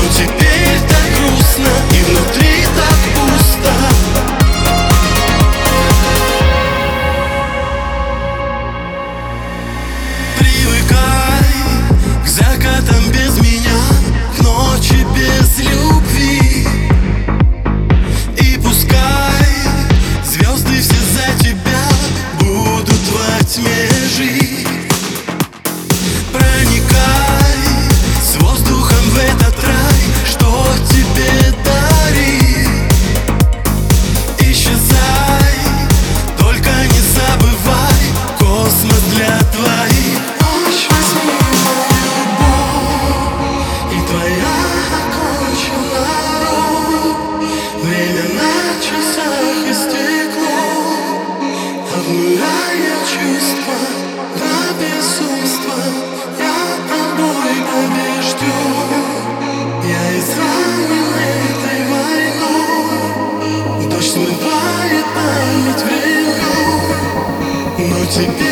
теперь так грустно и внутри так пусто. Привыкай к закатам без меня, к ночи без любви. И пускай звезды все за тебя будут во тьме жить. Проникай с воздухом в этот рай, что тебе дарит. Исчезай, только не забывай, космос для твоих. Ночь, возьми мою любовь, и твоя окончена. Время на часах истекло, обнуляя чувства до безумства. Я тобой побежден, я изранен этой войной. Дождь смывает память времен, но теперь